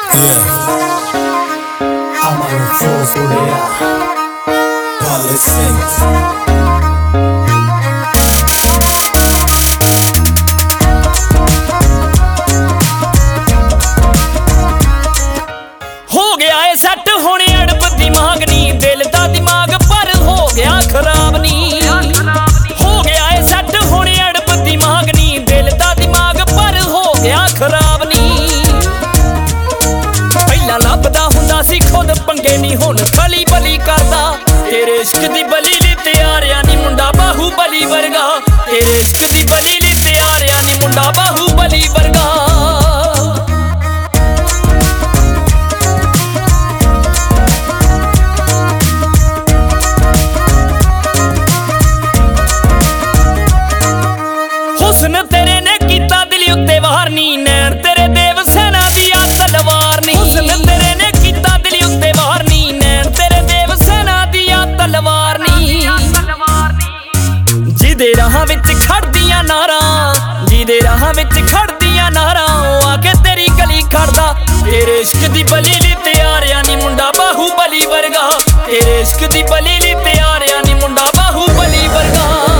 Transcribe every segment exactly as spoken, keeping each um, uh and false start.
I'm on the floor, so they are. Well, let's sing. हो गया है set होने अड़प दिमाग नी दिल दा दिमाग पर हो गया खराब नी हो गया है सैट होने अड़प दिमाग नी दिल दा दिमाग पर हो गया खराब नी पहला लभदा हुंदा सी खुद पंगे नी हुण खली बली करदा तेरे इश्क दी बली ली तैयारियां नी मुंडा बाहुबली वर्गा तेरे इश्क दी बली ली तैयारियां नी मुंडा बाहुबली वर्गा हुस्न तेरे ने कीता दिल उत्ते वार नी नैन तेरे देव सेना दी आ तलवार नी हुस्न तेरे ने कीता दिल उत्ते वार नी नैन तेरे देव सेना दी आ तलवार नी जिदे राह विच खड़दियां नारा जिदे राह विच खड़दियां नारा ओ आके तेरी गली खड़दा तेरे इश्क दी बली ली तैयारियां नी मुंडा बाहुबली वर्गा तेरे इश्क दी बली ली तैयारियां नी मुंडा बाहुबली वर्गा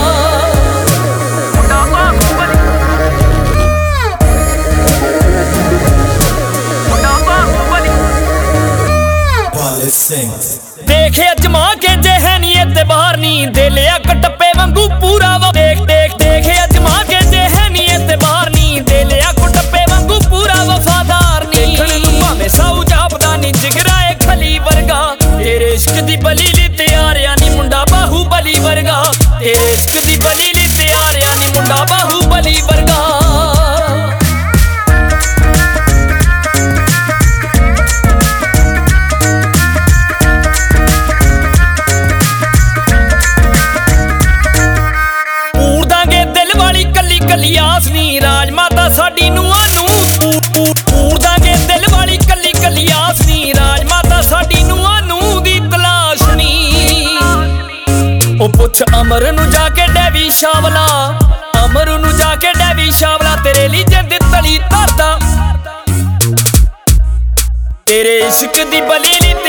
देखे अजमा के जे है नी एतबार नी दे लिया कटप्पे वांगू पूरा वा देख देख देखे अजमा के जे है नी एतबार नी दे लिया कटप्पे वांगू पूरा वफादार नी देखण नूं भावें साऊ जापदा नी जिगरा ए खली वर्गा तेरे इश्क दी बली ली तैयारियां नी मुंडा बाहुबली वर्गा तेरे इश्क दी बली ली तैयारियां नी मुंडा बाहुबली वर्गा कली आस नी राज माता साडी नूआं नूं पूर दांगे दिल वाली कली कली आस नी राज माता साडी नूआं नूं दी तलाश नी ओ पुछ अमर नूं जाके डेवी शावला अमर नूं जाके डेवी शावला तेरे ली जिंद तली ताता तेरे इश्क दी बली ली